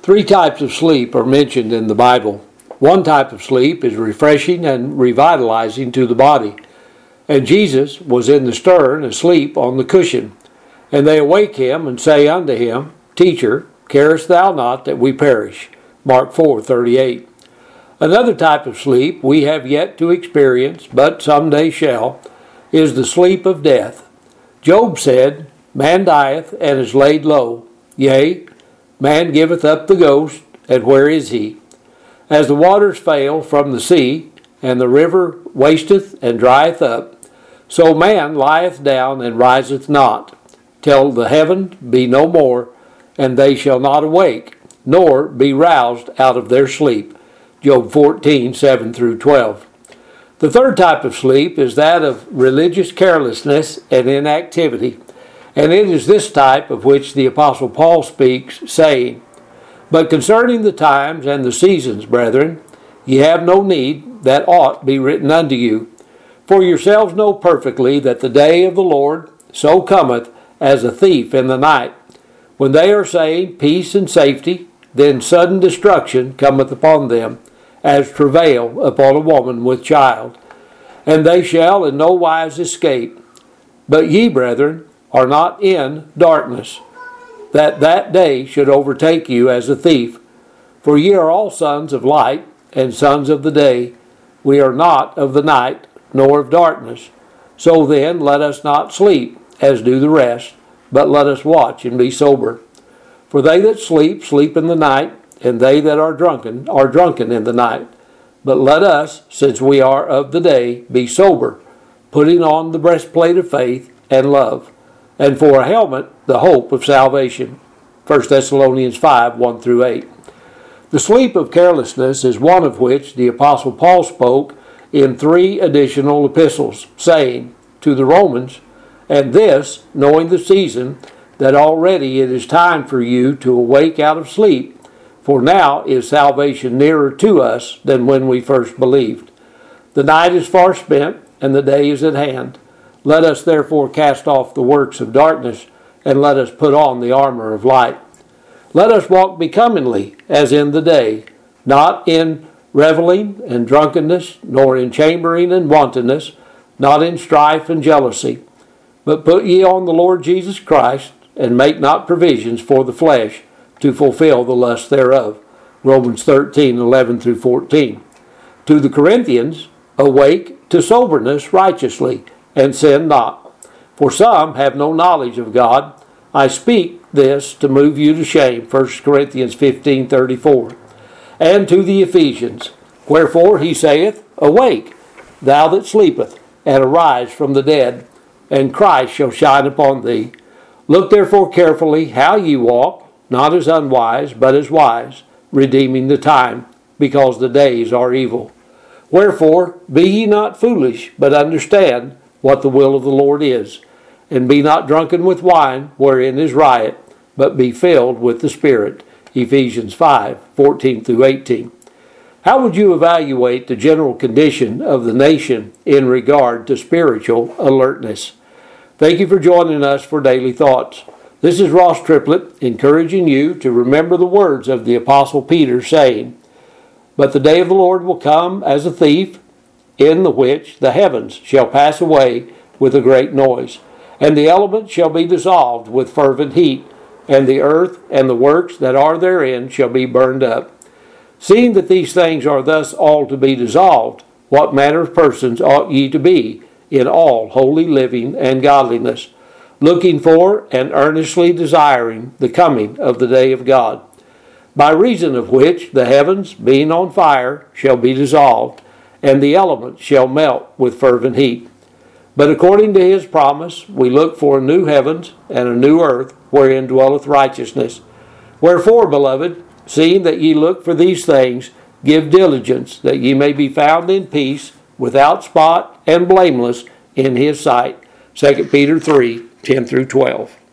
Three types of sleep are mentioned in the Bible. One type of sleep is refreshing and revitalizing to the body. And Jesus was in the stern asleep on the cushion. And they awake him and say unto him, Teacher, carest thou not that we perish? Mark 4:38. Another type of sleep we have yet to experience, but someday shall, is the sleep of death. Job said, Man dieth and is laid low. Yea, man giveth up the ghost, and where is he? As the waters fail from the sea, and the river wasteth and drieth up, so man lieth down and riseth not, till the heaven be no more, and they shall not awake, nor be roused out of their sleep. Job 14:7-12. The third type of sleep is that of religious carelessness and inactivity, and it is this type of which the Apostle Paul speaks, saying, But concerning the times and the seasons, brethren, ye have no need that aught be written unto you. For yourselves know perfectly that the day of the Lord so cometh as a thief in the night. When they are saying peace and safety, then sudden destruction cometh upon them, as travail upon a woman with child. And they shall in no wise escape. But ye, brethren, are not in darkness, that day should overtake you as a thief. For ye are all sons of light, and sons of the day. We are not of the night, nor of darkness. So then let us not sleep, as do the rest, but let us watch and be sober. For they that sleep, sleep in the night, and they that are drunken in the night. But let us, since we are of the day, be sober, putting on the breastplate of faith and love, and for a helmet the hope of salvation. 1 Thessalonians 5:1-8. The sleep of carelessness is one of which the Apostle Paul spoke in 3 additional epistles, saying to the Romans, And this, knowing the season, that already it is time for you to awake out of sleep, for now is salvation nearer to us than when we first believed. The night is far spent, and the day is at hand. Let us therefore cast off the works of darkness, and let us put on the armor of light. Let us walk becomingly, as in the day, not in reveling and drunkenness, nor in chambering and wantonness, not in strife and jealousy. But put ye on the Lord Jesus Christ, and make not provisions for the flesh to fulfill the lust thereof. Romans 13:11-14. To the Corinthians, awake to soberness righteously, and sin not. For some have no knowledge of God. I speak this to move you to shame. 1 Corinthians 15:34. And to the Ephesians, Wherefore he saith, Awake, thou that sleepeth, and arise from the dead, and Christ shall shine upon thee. Look therefore carefully how ye walk, not as unwise, but as wise, redeeming the time, because the days are evil. Wherefore be ye not foolish, but understand what the will of the Lord is. And be not drunken with wine, wherein is riot, but be filled with the Spirit. Ephesians 5:14-18. How would you evaluate the general condition of the nation in regard to spiritual alertness? Thank you for joining us for Daily Thoughts. This is Ross Triplett, encouraging you to remember the words of the Apostle Peter, saying, But the day of the Lord will come as a thief, in the which the heavens shall pass away with a great noise, and the elements shall be dissolved with fervent heat, and the earth and the works that are therein shall be burned up. Seeing that these things are thus all to be dissolved, what manner of persons ought ye to be in all holy living and godliness, looking for and earnestly desiring the coming of the day of God, by reason of which the heavens, being on fire, shall be dissolved, and the elements shall melt with fervent heat. But according to his promise, we look for a new heavens and a new earth, wherein dwelleth righteousness. Wherefore, beloved, seeing that ye look for these things, give diligence, that ye may be found in peace, without spot and blameless in his sight. 2 Peter 3:10-12.